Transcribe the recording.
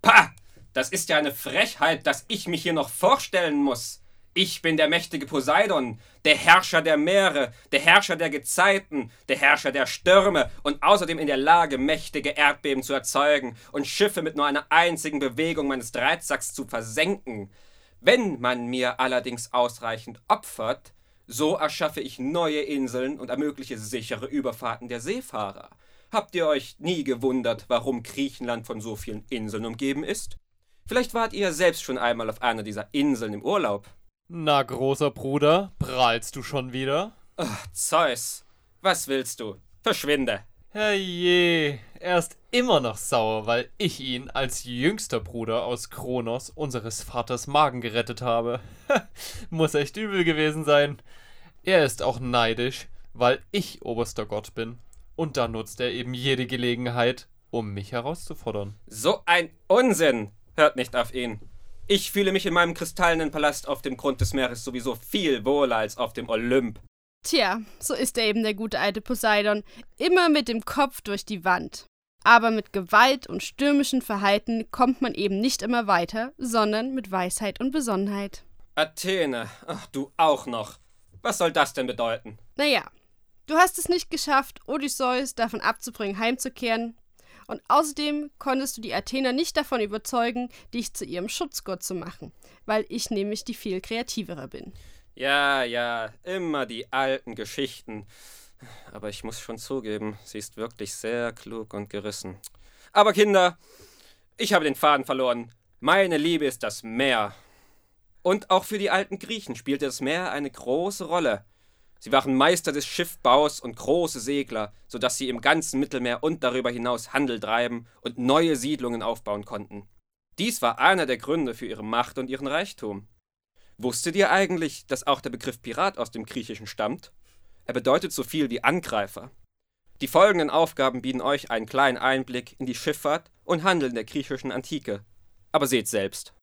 Pah! Das ist ja eine Frechheit, dass ich mich hier noch vorstellen muss. Ich bin der mächtige Poseidon, der Herrscher der Meere, der Herrscher der Gezeiten, der Herrscher der Stürme und außerdem in der Lage, mächtige Erdbeben zu erzeugen und Schiffe mit nur einer einzigen Bewegung meines Dreizacks zu versenken. Wenn man mir allerdings ausreichend opfert, so erschaffe ich neue Inseln und ermögliche sichere Überfahrten der Seefahrer. Habt ihr euch nie gewundert, warum Griechenland von so vielen Inseln umgeben ist? Vielleicht wart ihr selbst schon einmal auf einer dieser Inseln im Urlaub. Na, großer Bruder, prahlst du schon wieder? Ach, Zeus, was willst du? Verschwinde. Herrje, er ist immer noch sauer, weil ich ihn als jüngster Bruder aus Kronos, unseres Vaters Magen, gerettet habe. Muss echt übel gewesen sein. Er ist auch neidisch, weil ich oberster Gott bin. Und da nutzt er eben jede Gelegenheit, um mich herauszufordern. So ein Unsinn! Hört nicht auf ihn. Ich fühle mich in meinem kristallenen Palast auf dem Grund des Meeres sowieso viel wohler als auf dem Olymp. Tja, so ist er eben, der gute alte Poseidon, immer mit dem Kopf durch die Wand. Aber mit Gewalt und stürmischem Verhalten kommt man eben nicht immer weiter, sondern mit Weisheit und Besonnenheit. Athene, ach du auch noch. Was soll das denn bedeuten? Naja, du hast es nicht geschafft, Odysseus davon abzubringen, heimzukehren. Und außerdem konntest du die Athener nicht davon überzeugen, dich zu ihrem Schutzgott zu machen, weil ich nämlich die viel kreativere bin. Ja, immer die alten Geschichten. Aber ich muss schon zugeben, sie ist wirklich sehr klug und gerissen. Aber Kinder, ich habe den Faden verloren. Meine Liebe ist das Meer. Und auch für die alten Griechen spielte das Meer eine große Rolle. Sie waren Meister des Schiffbaus und große Segler, sodass sie im ganzen Mittelmeer und darüber hinaus Handel treiben und neue Siedlungen aufbauen konnten. Dies war einer der Gründe für ihre Macht und ihren Reichtum. Wusstet ihr eigentlich, dass auch der Begriff Pirat aus dem Griechischen stammt? Er bedeutet so viel wie Angreifer. Die folgenden Aufgaben bieten euch einen kleinen Einblick in die Schifffahrt und Handel in der griechischen Antike. Aber seht selbst.